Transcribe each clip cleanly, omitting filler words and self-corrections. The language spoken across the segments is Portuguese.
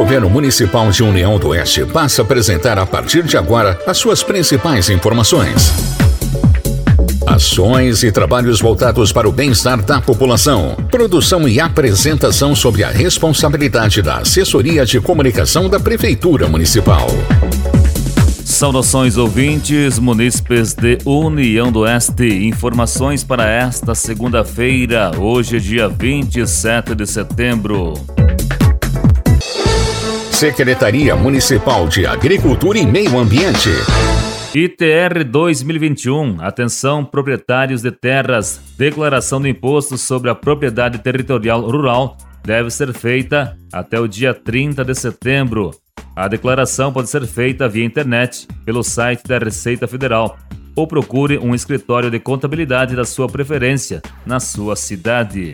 Governo Municipal de União do Oeste passa a apresentar a partir de agora as suas principais informações. Ações e trabalhos voltados para o bem-estar da população. Produção e apresentação sob a responsabilidade da Assessoria de Comunicação da Prefeitura Municipal. Saudações ouvintes, munícipes de União do Oeste. Informações para esta segunda-feira, hoje dia 27 de setembro. Secretaria Municipal de Agricultura e Meio Ambiente. ITR 2021, atenção proprietários de terras, declaração do imposto sobre a propriedade territorial rural deve ser feita até o dia 30 de setembro. A declaração pode ser feita via internet, pelo site da Receita Federal, ou procure um escritório de contabilidade da sua preferência, na sua cidade.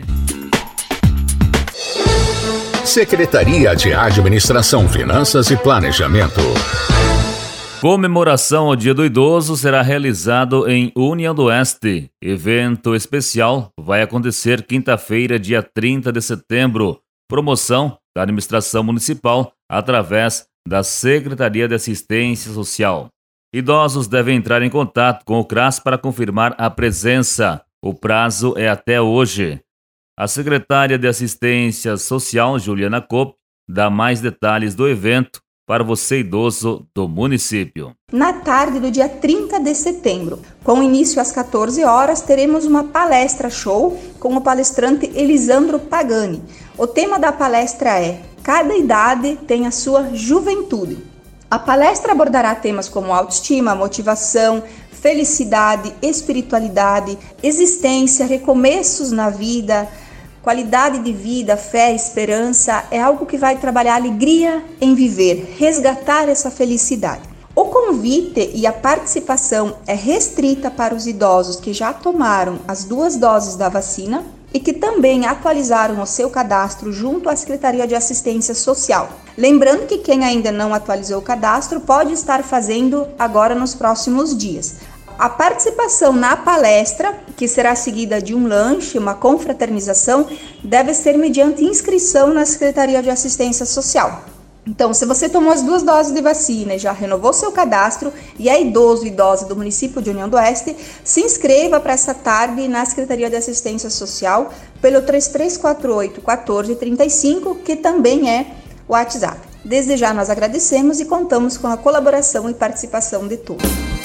Secretaria de Administração, Finanças e Planejamento. Comemoração ao Dia do Idoso será realizado em União do Oeste. Evento especial vai acontecer quinta-feira, dia 30 de setembro. Promoção da Administração Municipal através da Secretaria de Assistência Social. Idosos devem entrar em contato com o CRAS para confirmar a presença. O prazo é até hoje. A secretária de Assistência Social, Juliana Kopp, dá mais detalhes do evento para você idoso do município. Na tarde do dia 30 de setembro, com início às 14 horas, teremos uma palestra show com o palestrante Elisandro Pagani. O tema da palestra é Cada idade tem a sua juventude. A palestra abordará temas como autoestima, motivação, felicidade, espiritualidade, existência, recomeços na vida, qualidade de vida, fé, esperança. É algo que vai trabalhar a alegria em viver, resgatar essa felicidade. O convite e a participação é restrita para os idosos que já tomaram as 2 doses da vacina e que também atualizaram o seu cadastro junto à Secretaria de Assistência Social. Lembrando que quem ainda não atualizou o cadastro pode estar fazendo agora nos próximos dias. A participação na palestra, que será seguida de um lanche, uma confraternização, deve ser mediante inscrição na Secretaria de Assistência Social. Então, se você tomou as 2 doses de vacina e já renovou seu cadastro e é idoso ou idosa do município de União do Oeste, se inscreva para essa tarde na Secretaria de Assistência Social pelo 3348 1435, que também é o WhatsApp. Desde já nós agradecemos e contamos com a colaboração e participação de todos.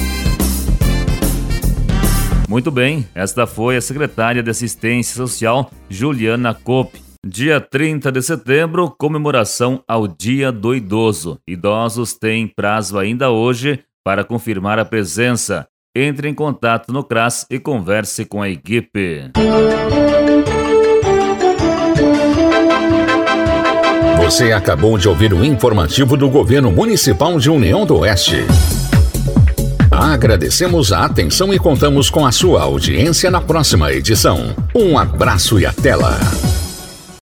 Muito bem, esta foi a secretária de Assistência Social, Juliana Kopp. Dia 30 de setembro, comemoração ao Dia do Idoso. Idosos têm prazo ainda hoje para confirmar a presença. Entre em contato no CRAS e converse com a equipe. Você acabou de ouvir o informativo do Governo Municipal de União do Oeste. Agradecemos a atenção e contamos com a sua audiência na próxima edição. Um abraço e até lá!